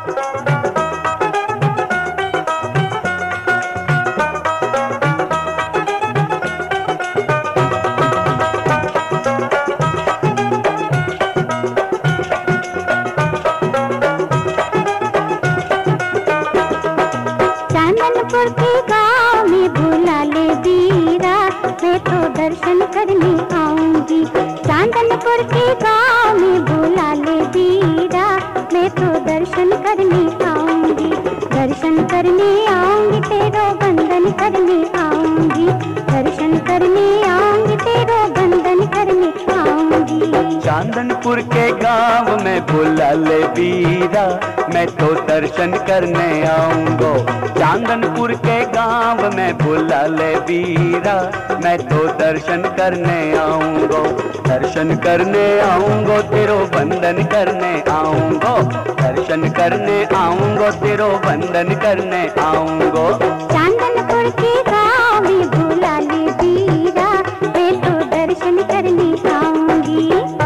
चांदनपुर के गाँव में बुला ले बीरा, मैं तो दर्शन करने आऊंगी। चांदनपुर के गाँव में बुला ले बीरा, मैं तो दर्शन करने आऊंगी। दर्शन करने आऊंगी, तेरो बंधन करने आऊंगी। दर्शन करने आऊंगी, तेरो बंधन करने आऊंगी। चांदनपुर के गाँव में बुला ले बीरा, मैं तो दर्शन करने आऊंगो। चांदनपुर के गाँव में बुला ले बीरा, मैं तो दर्शन करने आऊंगो। दर्शन करने आऊंगो, तेरो बंधन करने आऊंगो। दर्शन करने आऊंगो, तेरो बंधन करने आऊंगो। चांदनपुर के गाँव में बुला ले बीरा, मैं तो दर्शन करने आऊंगी।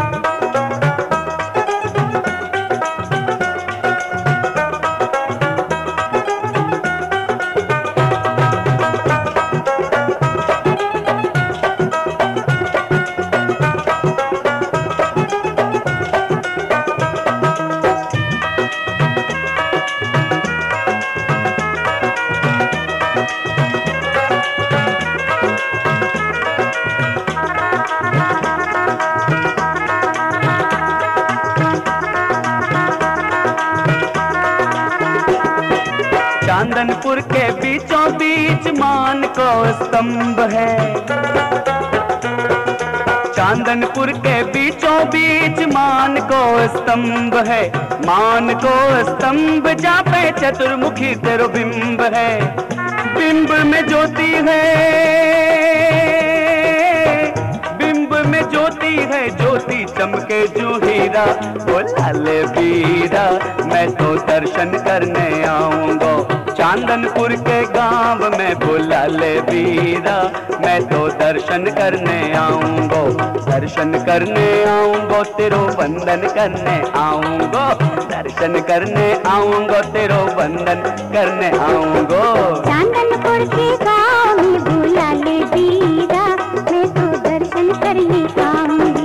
चांदनपुर के बीचों बीच मान को स्तंभ है। चांदनपुर के बीचों बीच मान को स्तंभ है। मान को स्तंभ जा पे चतुर्मुखी तेरो बिंब है। बिंब में ज्योति है, बिंब में ज्योति है। ज्योति चमके जो हीरा, बुला ले बीरा, मैं तो दर्शन करने आऊंगो। चांदनपुर के गाँव में बुला ले बीरा, मैं तो दर्शन करने आऊंगो। दर्शन करने आऊंगो, तेरो बंधन करने आऊंगो। दर्शन करने आऊंगो, तेरो बंधन करने आऊंगो। चांदनपुर के गाँव में बुला ले बीरा, मैं तो दर्शन करने आऊंगी।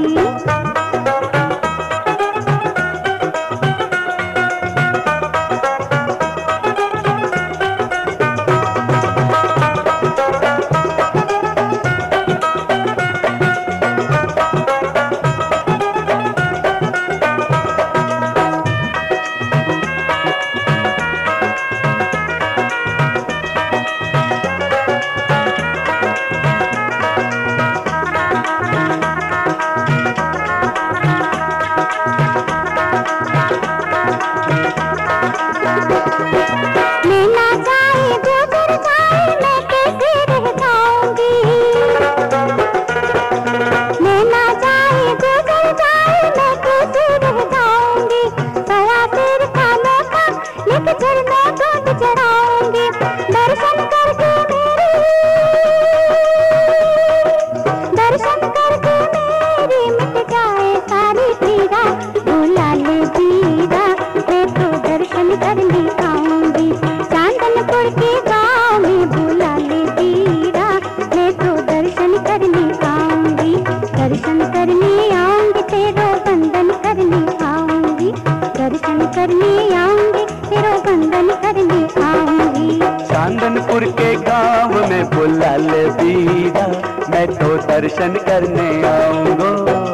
चांदनपुर के गाँव में बुला ले बीरा, मैं तो दर्शन करने आऊंगो।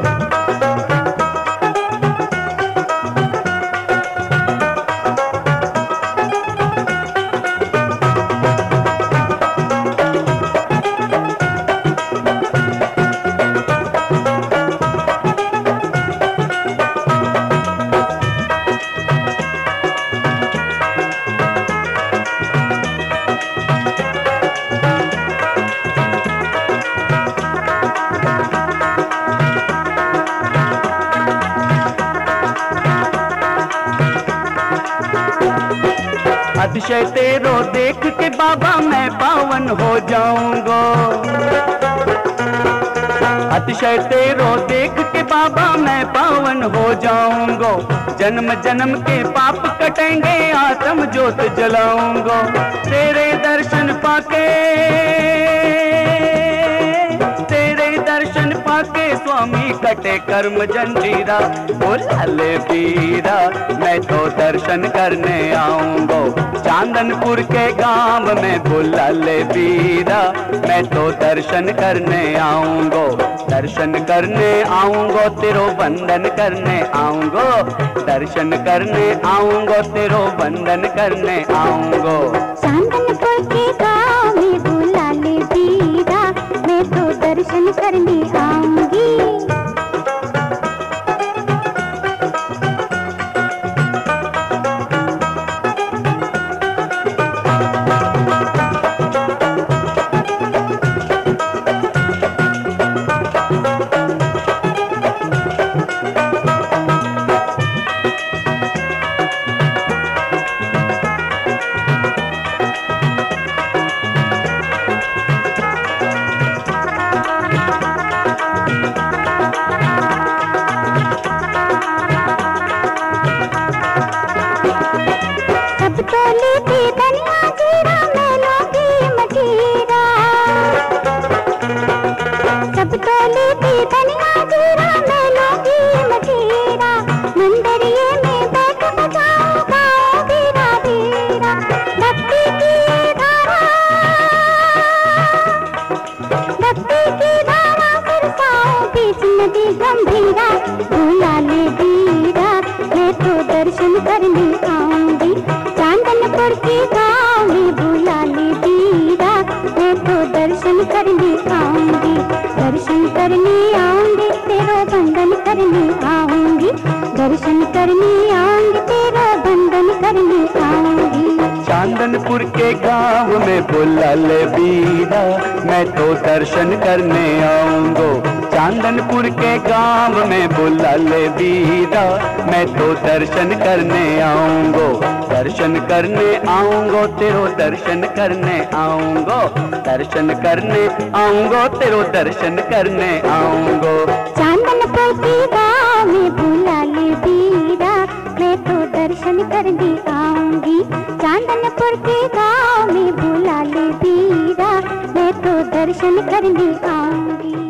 अतिशय तेरो देख के बाबा मैं पावन हो जाऊंगो। अतिशय तेरो देख के बाबा मैं पावन हो जाऊंगा। जन्म जन्म के पाप कटेंगे, आत्म ज्योत जलाऊंगा। तेरे दर्शन पाके, तेरे दर्शन पाके स्वामी कटे कर्म जंजीरा। ओ लाले बीरा मैं तो दर्शन करने आऊंगा। चांदनपुर के गांव में बुला ले बीरा, मैं तो दर्शन करने आऊंगा। दर्शन करने आऊंगा, तेरो वंदन करने आऊंगा। दर्शन करने आऊंगा, तेरो वंदन करने आऊंगा। चांदनपुर के गांव में बुला ले बीरा, मैं तो दर्शन करने आऊंगी। गंभीरा बुला ले बीरा, मैं तो दर्शन करने आऊंगी। चांदनपुर के गांव में बुला ले बीरा, मैं तो दर्शन करने आऊंगी। दर्शन करने आऊंगी, तेरा बंधन करने आऊंगी। दर्शन करने आऊंगी, तेरा बंधन करने आऊंगी। चांदनपुर के गांव में बुला ले बीरा, मैं तो दर्शन करने आऊंगा। चांदनपुर के गांव में बुला ले बीरा, मैं तो दर्शन करने आऊंगा। दर्शन करने आऊंगा, तेरो दर्शन करने आऊंगा। दर्शन करने आऊंगा, तेरो दर्शन करने आऊंगा। चांदनपुर के गांव में बुला ले बीरा, मैं तो दर्शन करने आऊंगी। चांदनपुर के गांव में बुला ले बीरा, मैं तो दर्शन करने आऊंगी।